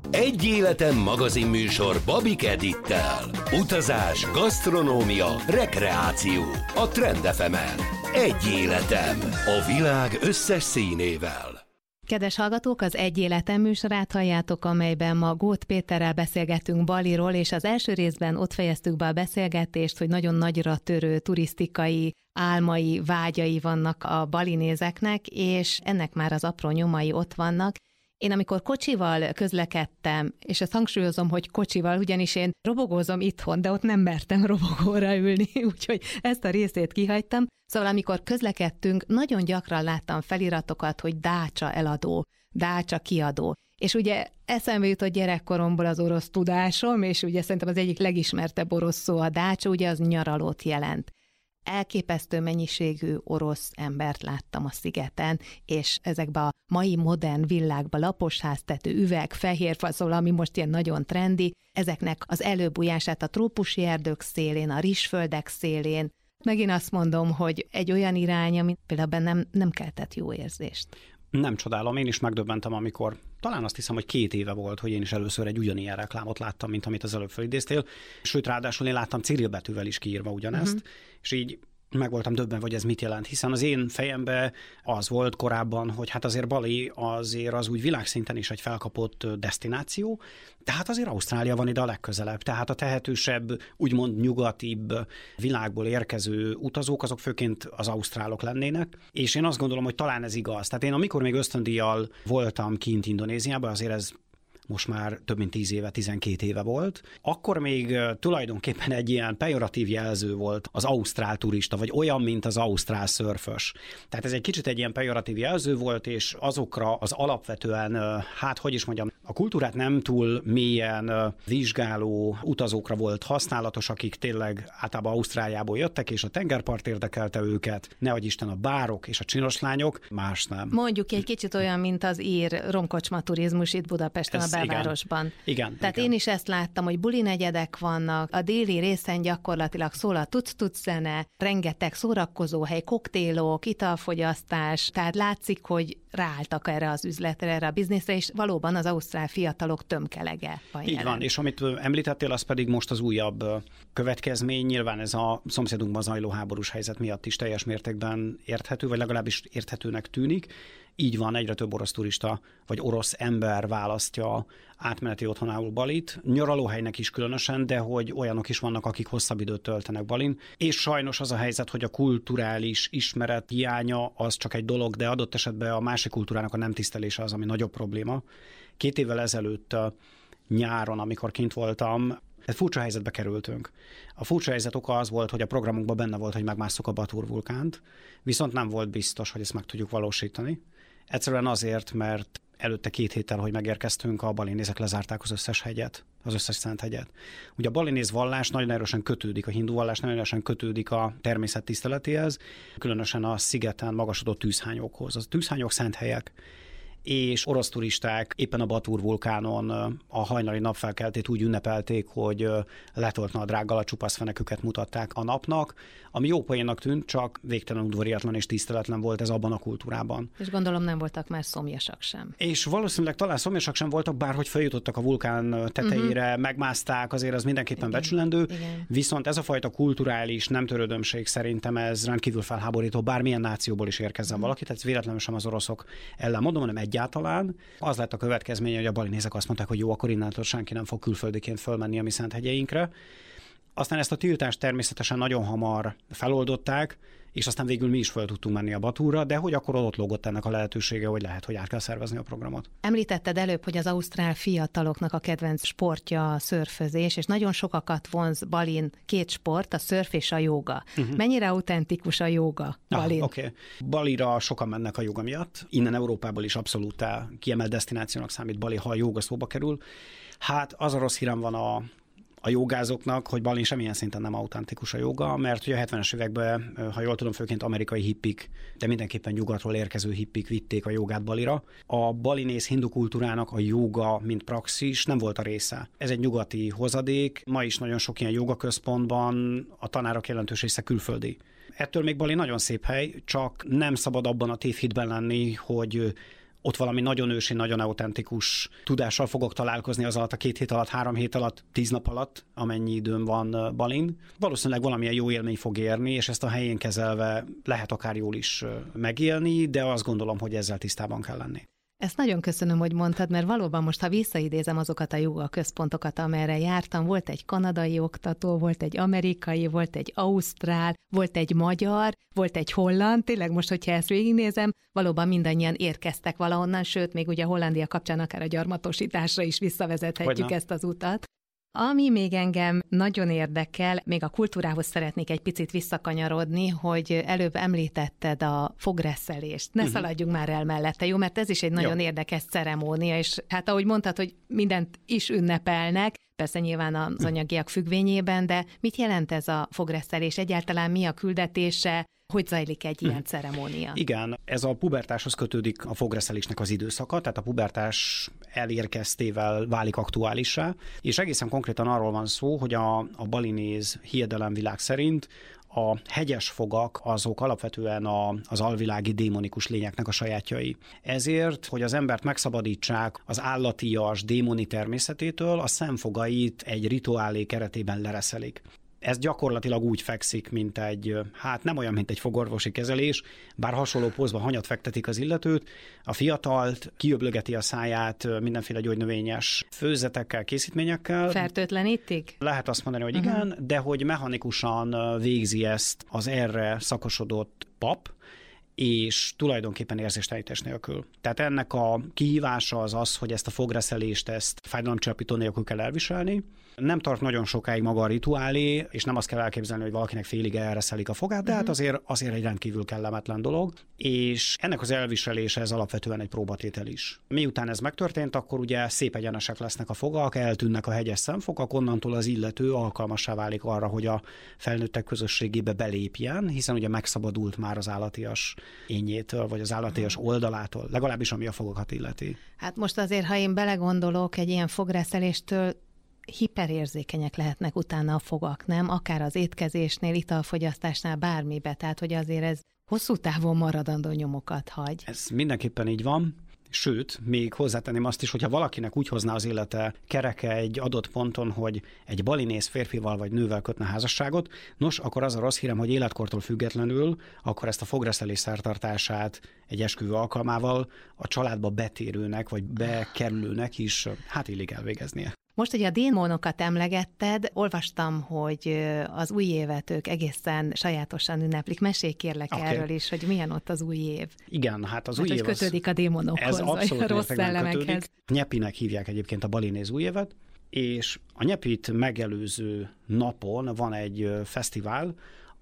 Egy életem magazinműsor Babik Edittel. Utazás, gasztronómia, rekreáció. A Trend FM-en. Egy életem. A világ összes színével. Kedves hallgatók, az Egy életem műsorát halljátok, amelyben ma Góth Péterrel beszélgetünk Baliról, és az első részben ott fejeztük be a beszélgetést, hogy nagyon nagyra törő turisztikai álmai, vágyai vannak a balinézeknek, és ennek már az apró nyomai ott vannak. Én amikor kocsival közlekedtem, és ezt hangsúlyozom, hogy kocsival, ugyanis én robogózom itthon, de ott nem mertem robogóra ülni, úgyhogy ezt a részét kihagytam. Szóval amikor közlekedtünk, nagyon gyakran láttam feliratokat, hogy Dácsa eladó, Dácsa kiadó. És ugye eszembe jutott gyerekkoromból az orosz tudásom, és ugye szerintem az egyik legismertebb orosz szó a Dácsa, ugye az nyaralót jelent. Elképesztő mennyiségű orosz embert láttam a szigeten, és ezekben a mai modern villákban laposháztető üveg, fehérfaszol, ami most ilyen nagyon trendi, ezeknek az előbújását a trópusi erdők szélén, a rizsföldek szélén. Megint azt mondom, hogy egy olyan irány, ami például bennem nem keltett jó érzést. Nem csodálom, én is megdöbbentem, amikor talán azt hiszem, hogy 2 éve volt, hogy én is először egy ugyanilyen reklámot láttam, mint amit az előbb felidéztél. Sőt, ráadásul én láttam cirilbetűvel is kiírva ugyanezt, és így meg voltam döbbenve, hogy ez mit jelent, hiszen az én fejemben az volt korábban, hogy hát azért Bali azért az úgy világszinten is egy felkapott desztináció, tehát azért Ausztrália van ide a legközelebb, tehát a tehetősebb, úgymond nyugatibb világból érkező utazók, azok főként az ausztrálok lennének, és én azt gondolom, hogy talán ez igaz. Tehát én amikor még ösztöndíjjal voltam kint Indonéziában, azért ez most már több mint 10 éve, 12 éve volt, akkor még tulajdonképpen egy ilyen pejoratív jelző volt az ausztrál turista, vagy olyan, mint az ausztrál szörfös. Tehát ez egy kicsit egy ilyen pejoratív jelző volt, és azokra az alapvetően, a kultúrát nem túl mélyen vizsgáló utazókra volt használatos, akik tényleg általában Ausztráliából jöttek, és a tengerpart érdekelte őket, nehogy Isten a bárok és a csinos lányok, más nem. Mondjuk egy kicsit olyan, mint az ír romkocsma turizmus itt Budapesten, a belvárosban. Igen. Tehát én is ezt láttam, hogy bulinegyedek vannak, a déli részen gyakorlatilag szól a tuc-tuc zene, rengeteg szórakozóhely, koktélok, italfogyasztás, tehát látszik, hogy ráálltak erre az üzletre, erre a bizniszre, és valóban az ausztrál fiatalok tömkelege van jelen. Így van, és amit említettél, az pedig most az újabb következmény, nyilván ez a szomszédunkban zajló háborús helyzet miatt is teljes mértékben érthető, vagy legalábbis érthetőnek tűnik. Így van, egyre több orosz turista, vagy orosz ember választja átmeneti otthonául Balit, nyaralóhelynek is különösen, de hogy olyanok is vannak, akik hosszabb időt töltenek Balin, és sajnos az a helyzet, hogy a kulturális ismeret hiánya az csak egy dolog, de adott esetben a másik kultúrának a nem tisztelése az, ami nagyobb probléma. 2 évvel ezelőtt nyáron, amikor kint voltam, egy furcsa helyzetbe kerültünk. A furcsa helyzet oka az volt, hogy a programunkban benne volt, hogy megmásszuk a Batur vulkánt, viszont nem volt biztos, hogy ezt meg tudjuk valósítani. Egyszerűen azért, mert előtte 2 héttel, hogy megérkeztünk, a balinézek lezárták az összes hegyet, az összes szent hegyet. Ugye a balinéz vallás nagyon erősen kötődik, a hindu vallás nagyon erősen kötődik a természet tiszteletéhez, különösen a szigeten magasodott tűzhányokhoz. Az tűzhányok szent helyek, és orosz turisták éppen a Batur vulkánon a hajnali napfelkeltét úgy ünnepelték, hogy letolt nadrággal a csupasz feneküket mutatták a napnak, ami jó poénnak tűnt, csak végtelen udvariatlan és tiszteletlen volt ez abban a kultúrában. És gondolom nem voltak már szomjasak sem. És valószínűleg talán szomjasak sem voltak, bárhogy feljutottak a vulkán tetejére, megmászták, azért az mindenképpen becsülendő, viszont ez a fajta kulturális nem törődömség szerintem ez rendkívül felháborító, bármilyen nációból is érkezzen valaki, tehát véletlenül sem az oroszok ellen mondom, hanem egyáltalán. Az lett a következménye, hogy a balinézek azt mondták, hogy jó, akkor innentől senki nem fog külföldiként fölmenni a mi szent hegyeinkre. Aztán ezt a tiltást természetesen nagyon hamar feloldották, és aztán végül mi is fel tudtunk menni a Baturra, de hogy akkor ott lógott ennek a lehetősége, hogy lehet, hogy át kell szervezni a programot. Említetted előbb, hogy az ausztrál fiataloknak a kedvenc sportja a szörfözés, és nagyon sokakat vonz Balin 2 sport, a szörf és a jóga. Mennyire autentikus a jóga Balin? Balira sokan mennek a jóga miatt. Innen Európából is abszolút kiemelt desztinációnak számít Bali, ha a jóga szóba kerül. Hát az a rossz hírem van a jogázóknak, hogy Balin semmilyen szinten nem autentikus a joga, mert ugye a 70-es években, ha jól tudom, főként amerikai hippik, de mindenképpen nyugatról érkező hippik vitték a jogát Balira. A balinész hindu kultúrának a joga, mint praxis nem volt a része. Ez egy nyugati hozadék, ma is nagyon sok ilyen jogaközpontban a tanárok jelentős része külföldi. Ettől még Bali nagyon szép hely, csak nem szabad abban a tévhitben lenni, hogy ott valami nagyon ősi, nagyon autentikus tudással fogok találkozni az alatt a 2 hét alatt, 3 hét alatt, 10 nap alatt, amennyi időm van Balin. Valószínűleg valamilyen jó élmény fog érni, és ezt a helyén kezelve lehet akár jól is megélni, de azt gondolom, hogy ezzel tisztában kell lenni. Ezt nagyon köszönöm, hogy mondtad, mert valóban most, ha visszaidézem azokat a jóga központokat, amerre jártam, volt egy kanadai oktató, volt egy amerikai, volt egy ausztrál, volt egy magyar, volt egy holland, tényleg most, hogyha ezt végignézem, valóban mindannyian érkeztek valahonnan, sőt, még ugye Hollandia kapcsán akár a gyarmatosításra is visszavezethetjük ezt az utat. Ami még engem nagyon érdekel, még a kultúrához szeretnék egy picit visszakanyarodni, hogy előbb említetted a fogreszelést. Ne szaladjunk már el mellette, jó? Mert ez is egy nagyon érdekes ceremónia, és hát ahogy mondtad, hogy mindent is ünnepelnek, persze nyilván az anyagiak függvényében, de mit jelent ez a fogreszelés? Egyáltalán mi a küldetése? Hogy zajlik egy ilyen ceremónia? Igen, ez a pubertáshoz kötődik a fogreszelésnek az időszaka, tehát a pubertás elérkeztével válik aktuálissá, és egészen konkrétan arról van szó, hogy a balinéz hiedelemvilág szerint a hegyes fogak azok alapvetően az alvilági démonikus lényeknek a sajátjai. Ezért, hogy az embert megszabadítsák az állatias, démoni természetétől, a szemfogait egy rituálé keretében lereszelik. Ez gyakorlatilag úgy fekszik, mint nem olyan, mint egy fogorvosi kezelés, bár hasonló pózban hanyat fektetik az illetőt, a fiatalt kiöblögeti a száját mindenféle gyógynövényes főzetekkel, készítményekkel. Fertőtlenítik? Lehet azt mondani, hogy igen, de hogy mechanikusan végzi ezt az erre szakosodott pap, és tulajdonképpen érzéstelenítés nélkül. Tehát ennek a kihívása az, hogy ezt a fogreszelést, ezt fájdalomcsillapító nélkül kell elviselni. Nem tart nagyon sokáig maga a rituálé, és nem azt kell elképzelni, hogy valakinek félig elreszelik a fogát, de hát azért egy rendkívül kellemetlen dolog, és ennek az elviselése ez alapvetően egy próbatétel is. Miután ez megtörtént, akkor ugye szép egyenesek lesznek a fogak, eltűnnek a hegyes szemfogak, onnantól az illető alkalmassá válik arra, hogy a felnőttek közösségébe belépjen, hiszen ugye megszabadult már az állatias ényétől, vagy az állatias oldalától, legalábbis ami a fogokat illeti. Hát most azért, ha én belegondolok, egy ilyen fogreszeléstől hiperérzékenyek lehetnek utána a fogak, nem? Akár az étkezésnél, italfogyasztásnál, bármibe. Tehát, hogy azért ez hosszú távon maradandó nyomokat hagy. Ez mindenképpen így van. Sőt, még hozzátenném azt is, hogyha valakinek úgy hozná az élete kereke egy adott ponton, hogy egy balinész férfival vagy nővel kötne házasságot, nos, akkor az a rossz hírem, hogy életkortól függetlenül, akkor ezt a fogreszelés szertartását egy esküvő alkalmával a családba betérőnek vagy bekerülőnek is illik elvégeznie. Most, hogy a démonokat emlegetted, olvastam, hogy az új évet ők egészen sajátosan ünneplik. Mesélj kérlek erről is, hogy milyen ott az új év. Igen, hát az új év kötődik a démonokhoz, ez abszolút a rossz szellemekhez. Nyepinek hívják egyébként a balinéz új évet, és a nyepit megelőző napon van egy fesztivál,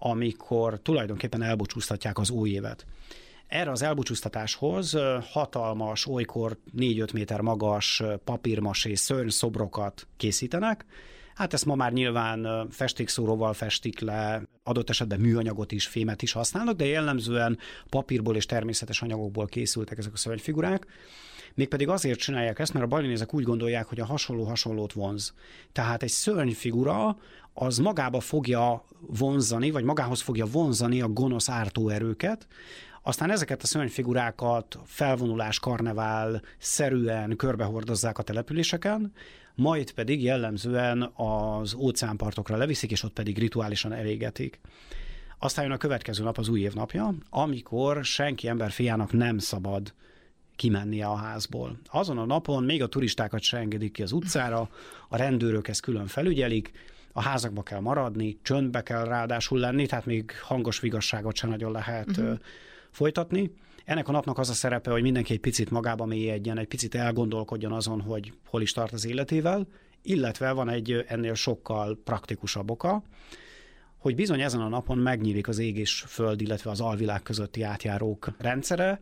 amikor tulajdonképpen elbúcsúztatják az új évet. Erre az elbúcsúztatáshoz hatalmas, olykor 4-5 méter magas papírmasé szörnyszobrokat készítenek. Hát ezt ma már nyilván festékszóróval festik le, adott esetben műanyagot is, fémet is használnak, de jellemzően papírból és természetes anyagokból készültek ezek a szörnyfigurák. Mégpedig azért csinálják ezt, mert a balinézek úgy gondolják, hogy a hasonlót vonz. Tehát egy szörnyfigura az magába fogja vonzani, vagy magához fogja vonzani a gonosz ártóerőket. Aztán ezeket a szörnyfigurákat felvonulás, karnevál szerűen körbehordozzák a településeken, majd pedig jellemzően az óceánpartokra leviszik, és ott pedig rituálisan elégetik. Aztán jön a következő nap, az új év napja, amikor senki emberfiának nem szabad kimennie a házból. Azon a napon még a turistákat se engedik ki az utcára, a rendőrök ezt külön felügyelik, a házakba kell maradni, csöndbe kell ráadásul lenni, tehát még hangos vigasságot sem nagyon lehet folytatni. Ennek a napnak az a szerepe, hogy mindenki egy picit magába mélyedjen, egy picit elgondolkodjon azon, hogy hol is tart az életével, illetve van egy ennél sokkal praktikusabb oka, hogy bizony ezen a napon megnyílik az ég és föld, illetve az alvilág közötti átjárók rendszere,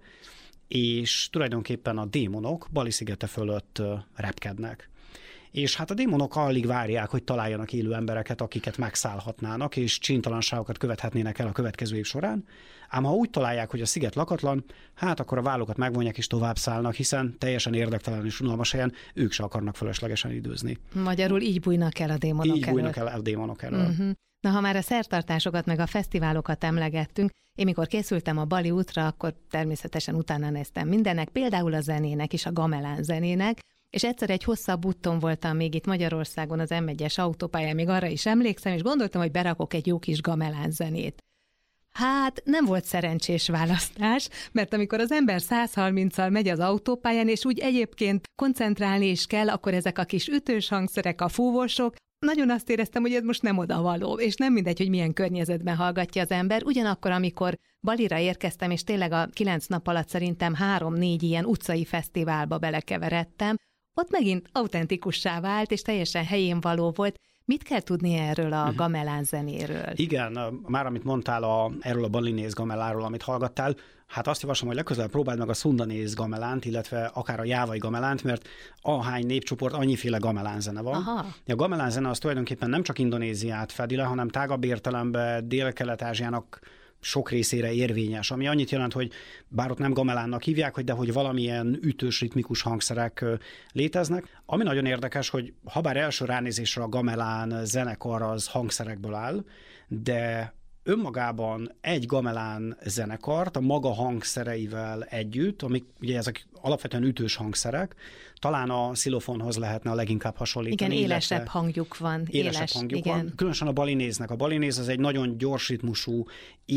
és tulajdonképpen a démonok Bali szigete fölött repkednek. És hát a démonok alig várják, hogy találjanak élő embereket, akiket megszállhatnának, és csintalanságokat követhetnének el a következő év során. Ám ha úgy találják, hogy a sziget lakatlan, hát akkor a vállukat megvonják és tovább szállnak, hiszen teljesen érdektelen és unalmas helyen ők se akarnak fölöslegesen időzni. Magyarul így bújnak el a démonok előtt. Így bújnak el a démonok előtt. Na, ha már a szertartásokat meg a fesztiválokat emlegettünk, én mikor készültem a Bali útra, akkor természetesen utána néztem mindennek, például a zenének is, a gamelán zenének, és egyszer egy hosszabb úton voltam még itt Magyarországon az M1-es autópályán, még arra is emlékszem, és gondoltam, hogy berakok egy jó kis gamelán zenét. Hát nem volt szerencsés választás, mert amikor az ember 130-al megy az autópályán, és úgy egyébként koncentrálni is kell, akkor ezek a kis ütős hangszerek, a fúvósok, nagyon azt éreztem, hogy ez most nem odavaló, és nem mindegy, hogy milyen környezetben hallgatja az ember. Ugyanakkor, amikor Balira érkeztem, és tényleg a 9 nap alatt szerintem 3-4 ilyen utcai fesztiválba belekeveredtem, ott megint autentikussá vált, és teljesen helyén való volt. Mit kell tudni erről a gamelán zenéről? Igen, már amit mondtál erről a balinész gameláról, amit hallgattál, hát azt javaslom, hogy legközelebb próbáld meg a szundanész gamelánt, illetve akár a jávai gamelánt, mert ahány népcsoport, annyiféle gamelán zene van. Aha. A gamelán zene az tulajdonképpen nem csak Indonéziát fedi le, hanem tágabb értelemben Dél-Kelet-Ázsiának sok részére érvényes, ami annyit jelent, hogy bár ott nem gamelánnak hívják, de hogy valamilyen ütős, ritmikus hangszerek léteznek. Ami nagyon érdekes, hogy habár első ránézésre a gamelán zenekar az hangszerekből áll, de önmagában egy gamelán zenekart a maga hangszereivel együtt, amik ugye ezek alapvetően ütős hangszerek, talán a xylofonhoz lehetne a leginkább hasonlítani. Igen, élesebb hangjuk van. Élesebb hangjuk van. Különösen a balinéznek. A balinéz az egy nagyon gyors ritmusú,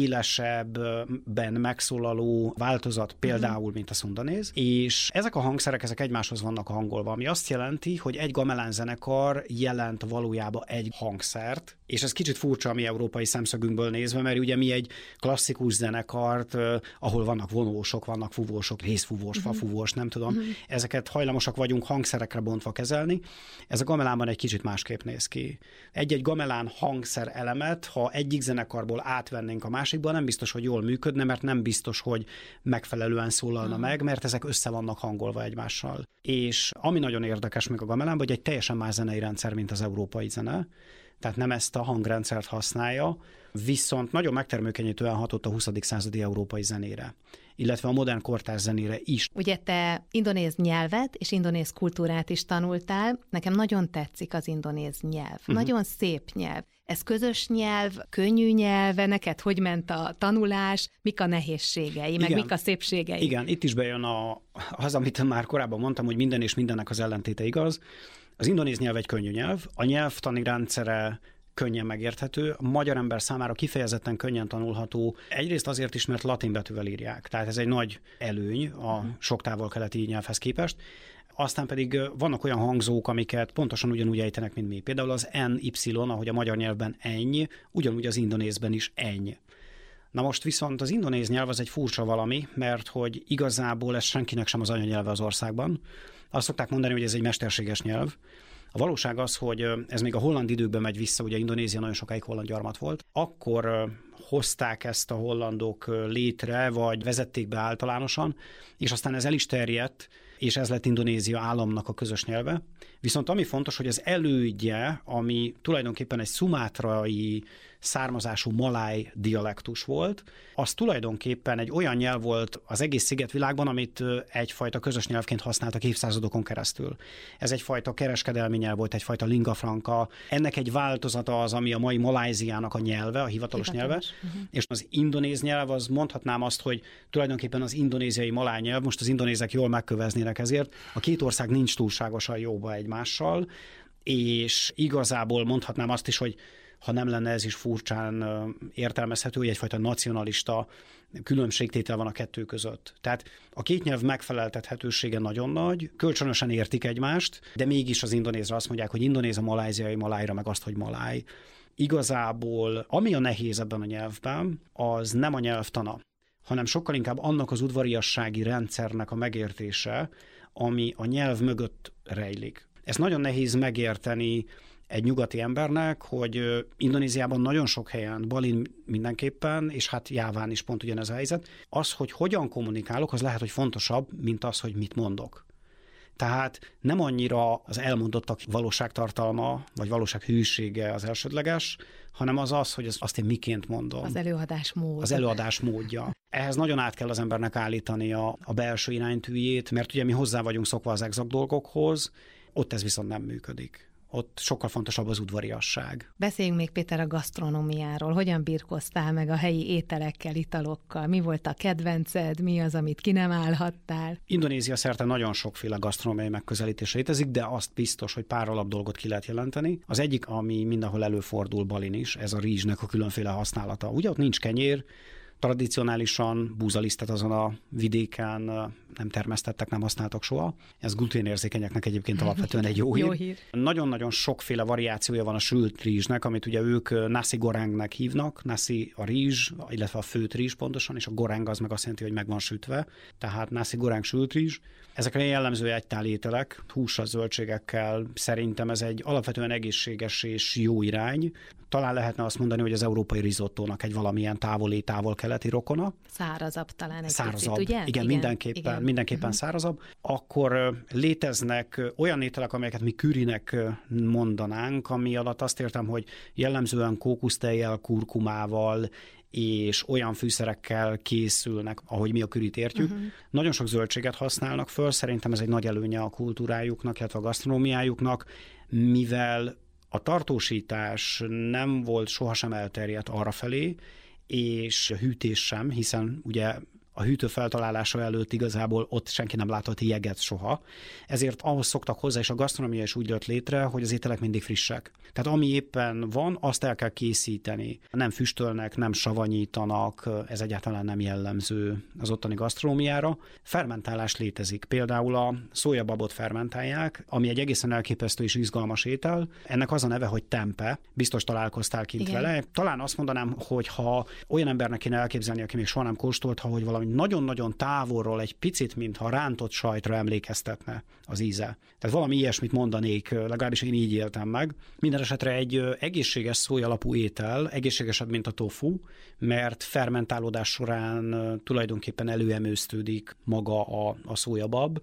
élesebben megszólaló változat, például, mint a szundanéz. És ezek a hangszerek, ezek egymáshoz vannak hangolva, ami azt jelenti, hogy egy gamelán zenekar jelent valójában egy hangszert, és ez kicsit furcsa a mi európai szemszögünkből nézve, mert ugye mi egy klasszikus zenekart, ahol vannak vonósok, vannak fúvósok, részfúvós, fafúvós, nem tudom, ezeket hajlamosak vagyunk hangszerekre bontva kezelni. Ez a gamelánban egy kicsit másképp néz ki. Egy-egy gamelán hangszer elemet, ha egyik zenekarból átvennénk a másikba, nem biztos, hogy jól működne, mert nem biztos, hogy megfelelően szólalna meg, mert ezek össze vannak hangolva egymással. És ami nagyon érdekes még a gamelánban, hogy egy teljesen más zenei rendszer, mint az európai zene, tehát nem ezt a hangrendszert használja, viszont nagyon megtermékenyítően hatott a 20. századi európai zenére, illetve a modern kortárs zenére is. Ugye te indonéz nyelvet és indonéz kultúrát is tanultál, nekem nagyon tetszik az indonéz nyelv, nagyon szép nyelv. Ez közös nyelv, könnyű nyelve, neked hogy ment a tanulás, mik a nehézségei, meg mik a szépségei? Igen, itt is bejön az, amit már korábban mondtam, hogy minden és mindennek az ellentéte igaz. Az indonéz nyelv egy könnyű nyelv, a nyelvtani rendszere könnyen megérthető, a magyar ember számára kifejezetten könnyen tanulható, egyrészt azért is, mert latin betűvel írják, tehát ez egy nagy előny a sok távol-keleti nyelvhez képest. Aztán pedig vannak olyan hangzók, amiket pontosan ugyanúgy ejtenek, mint mi. Például az NY, ahogy a magyar nyelvben enny, ugyanúgy az indonézben is enny. Na most viszont az indonéz nyelv az egy furcsa valami, mert hogy igazából ez senkinek sem az anyanyelve az országban. Azt szokták mondani, hogy ez egy mesterséges nyelv. A valóság az, hogy ez még a holland időkben megy vissza, ugye Indonézia nagyon sokáig holland gyarmat volt. Akkor hozták ezt a hollandok létre, vagy vezették be általánosan, és aztán ez el is terjedt, és ez lett Indonézia államnak a közös nyelve. Viszont ami fontos, hogy az elődje, ami tulajdonképpen egy szumátrai származású maláj dialektus volt, az tulajdonképpen egy olyan nyelv volt az egész szigetvilágban, amit egyfajta közös nyelvként használtak évszázadokon keresztül. Ez egyfajta kereskedelmi nyelv volt, egyfajta lingua franca. Ennek egy változata az, ami a mai Malajziának a nyelve, a hivatalos nyelve, és az indonéz nyelv, az mondhatnám azt, hogy tulajdonképpen az indonéziai maláj nyelv, most az indonézek jól megköveznének ezért, a két ország nincs túlságosan jóba egymással, és igazából mondhatnám azt is, hogy ha nem lenne ez is furcsán értelmezhető, hogy egyfajta nacionalista különbségtétel van a kettő között. Tehát a két nyelv megfeleltethetősége nagyon nagy, kölcsönösen értik egymást, de mégis az indonézra azt mondják, hogy indonéz a malajziai malájra, meg azt, hogy maláj. Igazából ami a nehéz ebben a nyelvben, az nem a nyelvtana, hanem sokkal inkább annak az udvariassági rendszernek a megértése, ami a nyelv mögött rejlik. Ez nagyon nehéz megérteni egy nyugati embernek, hogy Indonéziában nagyon sok helyen, Balin mindenképpen, és hát Jáván is pont ugyanez a helyzet, az, hogy hogyan kommunikálok, az lehet, hogy fontosabb, mint az, hogy mit mondok. Tehát nem annyira az elmondottak valóságtartalma, vagy valósághűsége az elsődleges, hanem az, hogy azt én miként mondom. Az előadásmód. Az előadásmódja. Ehhez nagyon át kell az embernek állítani a belső iránytűjét, mert ugye mi hozzá vagyunk szokva az exakt dolgokhoz, ott ez viszont nem működik. ott sokkal fontosabb az udvariasság. Beszéljünk még, Péter, a gasztronómiáról. Hogyan birkoztál meg a helyi ételekkel, italokkal? Mi volt a kedvenced? Mi az, amit ki nem állhattál? Indonézia szerte nagyon sokféle gasztronómiai megközelítés létezik, de azt biztos, hogy pár alapdolgot ki lehet jelenteni. Az egyik, ami mindenhol előfordul Balin is, ez a rizsnek a különféle használata. Ugye ott nincs kenyér, tradicionálisan búzalisztet azon a vidéken nem termesztettek, nem használtak soha. Ez gluténérzékenyeknek egyébként alapvetően egy jó hír. Nagyon-nagyon sokféle variációja van a sült rizsnek, amit ugye ők nasi gorengnek hívnak. Nasi a rizs, illetve a főtt rizs pontosan, és a goreng az meg azt jelenti, hogy meg van sütve. Tehát nasi goreng sült rizs. Ezekre jellemző egytál ételek, hússal, zöldségekkel. Szerintem ez egy alapvetően egészséges és jó irány. Talán lehetne azt mondani, hogy az európai risottónak egy valamilyen távol-keleti rokona. Szárazabb talán egy szárazabb. Picit, ugye? Igen, mindenképpen szárazabb. Akkor léteznek olyan ételek, amelyeket mi kürinek mondanánk, ami alatt azt értem, hogy jellemzően kókusztejjel, kurkumával és olyan fűszerekkel készülnek, ahogy mi a kürit értjük. Nagyon sok zöldséget használnak föl, szerintem ez egy nagy előnye a kultúrájuknak, illetve a gasztronómiájuknak, mivel a tartósítás nem volt sohasem elterjedt arrafelé, és hűtés sem, hiszen ugye a hűtő feltalálása előtt igazából ott senki nem látott jeget soha. Ezért ahhoz szoktak hozzá, és a gasztronómia is úgy jött létre, hogy az ételek mindig frissek. Tehát ami éppen van, azt el kell készíteni. Nem füstölnek, nem savanyítanak, ez egyáltalán nem jellemző az ottani gasztronómiára. Fermentálás létezik. Például a szójababot fermentálják, ami egy egészen elképesztő és izgalmas étel. Ennek az a neve, hogy tempe. Biztos találkoztál kint vele. Talán azt mondanám, hogy ha olyan embernek kéne elképzelni, aki még soha nem kóstolt, hogy valami nagyon-nagyon távolról egy picit, mintha rántott sajtra emlékeztetne az íze. Tehát valami ilyesmit mondanék, legalábbis én így éltem meg. Minden esetre egy egészséges szójalapú étel, egészségesebb, mint a tofu, mert fermentálódás során tulajdonképpen előemésztődik maga a szójabab,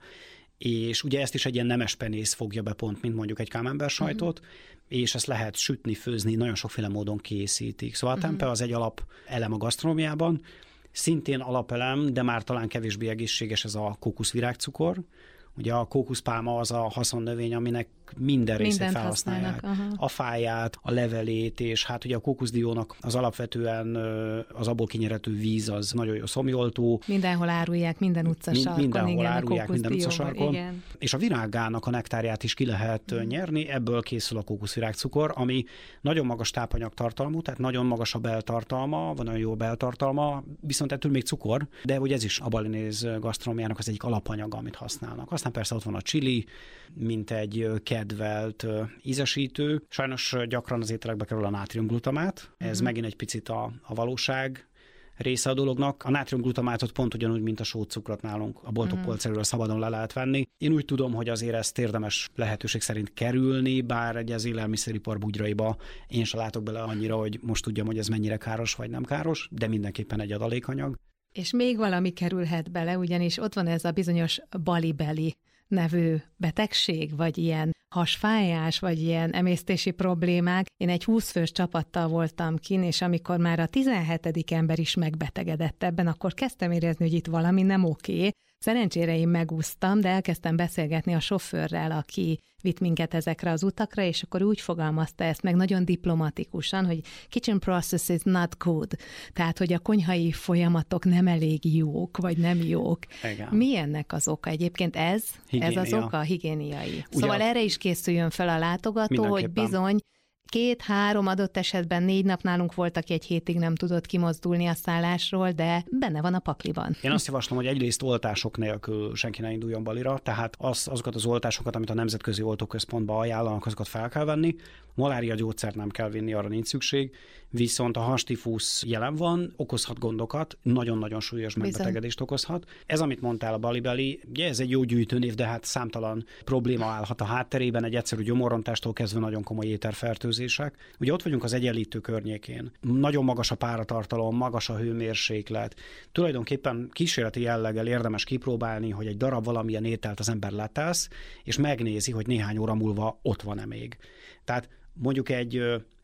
és ugye ezt is egy ilyen nemes penész fogja be pont, mint mondjuk egy camembert sajtot, és ezt lehet sütni, főzni, nagyon sokféle módon készítik. Szóval a tempe az egy alap elem a gasztronómiában, szintén alapelem, de már talán kevésbé egészséges ez a kókuszvirágcukor. Ugye a kókuszpálma az a haszonnövény, aminek minden részét felhasználják. A fáját, a levelét, és hát ugye a kókuszdiónak az alapvetően az abból kinyerető víz az nagyon jó szomjoltó. Mindenhol árulják, minden utcasarkon. Mindenhol árulják, minden utcasarkon. És a virágának a nektárját is ki lehet nyerni, ebből készül a kókuszvirágcukor, ami nagyon magas tápanyagtartalmú, tehát nagyon magas a beltartalma, van olyan jó beltartalma, viszont ettől még cukor, de ugye ez is a balinéz gasztronómiának az egyik alapanyaga, amit használnak. Aztán persze ott van a chili, mint egy kedvelt ízesítő. Sajnos gyakran az ételekbe kerül a nátriumglutamát. Ez megint egy picit a valóság része a dolognak. A nátriumglutamátot pont ugyanúgy, mint a sócukrot nálunk a boltok polcáról szabadon le lehet venni. Én úgy tudom, hogy azért ezt érdemes lehetőség szerint kerülni, bár egy az élelmiszeripar bugyraiba én se látok bele annyira, hogy most tudjam, hogy ez mennyire káros vagy nem káros, de mindenképpen egy adalékanyag. És még valami kerülhet bele, ugyanis ott van ez a bizonyos balibeli nevű betegség, vagy ilyen hasfájás, vagy ilyen emésztési problémák. Én egy 20 fős csapattal voltam kint, és amikor már a 17. ember is megbetegedett ebben, akkor kezdtem érezni, hogy itt valami nem oké. Szerencsére én megúsztam, de elkezdtem beszélgetni a sofőrrel, aki vitt minket ezekre az utakra, és akkor úgy fogalmazta ezt meg nagyon diplomatikusan, hogy kitchen process is not good. Tehát, hogy a konyhai folyamatok nem elég jók, vagy nem jók. Igen. Mi ennek az oka? Egyébként ez az oka, higiéniai. Szóval erre is készüljön fel a látogató, hogy bizony 2-3, adott esetben 4 nap nálunk volt, aki egy hétig nem tudott kimozdulni a szállásról, de benne van a pakliban. Én azt javaslom, hogy egyrészt oltások nélkül senki ne induljon Balira, tehát azokat az oltásokat, amit a Nemzetközi Oltóközpontban ajánlanak, azokat fel kell venni. Malária gyógyszert nem kell vinni, arra nincs szükség, viszont a hastífusz jelen van, okozhat gondokat, nagyon-nagyon súlyos megbetegedést okozhat. Ez, amit mondtál, a balibeli, ugye ez egy jó gyűjtőnév, de hát számtalan probléma állhat a hátterében, egy egyszerű gyomorrontástól kezdve nagyon komoly éterfertőzések. Ugye ott vagyunk az Egyenlítő környékén. Nagyon magas a páratartalom, magas a hőmérséklet. Tulajdonképpen kísérleti jelleggel érdemes kipróbálni, hogy egy darab valamilyen ételt az ember letesz, és megnézi, hogy néhány óra múlva ott van-e még. Tehát mondjuk egy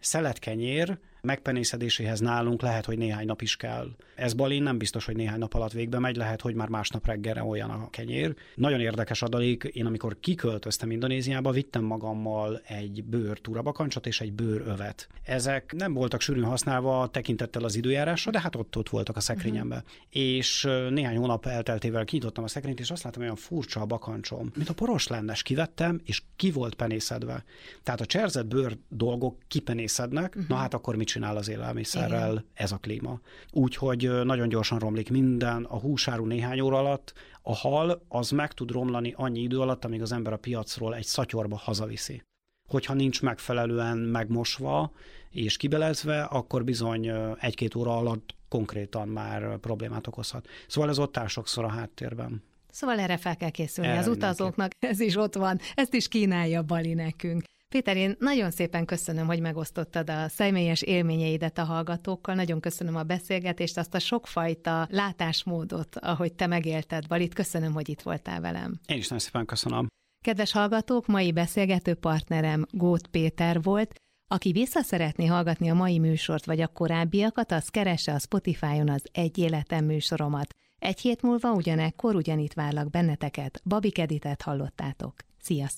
Szeletkenyér megpenészedéséhez nálunk lehet, hogy néhány nap is kell. Ez Balin nem biztos, hogy néhány nap alatt végbe megy, lehet, hogy már másnap reggelre olyan a kenyér. Nagyon érdekes adalék, én amikor kiköltöztem Indonéziába, vittem magammal egy bőr túrabakancsot és egy bőrövet. Ezek nem voltak sűrűn használva tekintettel az időjárásra, de hát ott voltak a szekrényemben. És néhány hónap elteltével kinyitottam a szekrényt, és azt láttam, olyan furcsa a bakancsom, mint a poros lenne, és kivettem, és ki volt penészedve. Tehát a cserzett bőr dolgok kipenészednek, na hát akkor mit csinál az élelmiszerrel? Igen. Ez a klíma. Úgyhogy nagyon gyorsan romlik minden, a húsáru néhány óra alatt, a hal az meg tud romlani annyi idő alatt, amíg az ember a piacról egy szatyorba hazaviszi. Hogyha nincs megfelelően megmosva és kibelezve, akkor bizony 1-2 óra alatt konkrétan már problémát okozhat. Szóval ez ott áll sokszor a háttérben. Szóval erre fel kell készülni az utazóknak, ez is ott van, ezt is kínálja Bali nekünk. Péter, én nagyon szépen köszönöm, hogy megosztottad a személyes élményeidet a hallgatókkal, nagyon köszönöm a beszélgetést, azt a sokfajta látásmódot, ahogy te megélted Balit, köszönöm, hogy itt voltál velem. Én is nagyon szépen köszönöm. Kedves hallgatók, mai beszélgető partnerem Góth Péter volt. Aki vissza szeretné hallgatni a mai műsort vagy a korábbiakat, az keresse a Spotify-on az Egy életem műsoromat. 1 hét múlva ugyanekkor ugyanitt várlak benneteket. Babik Editet hallottátok. Sziasztok!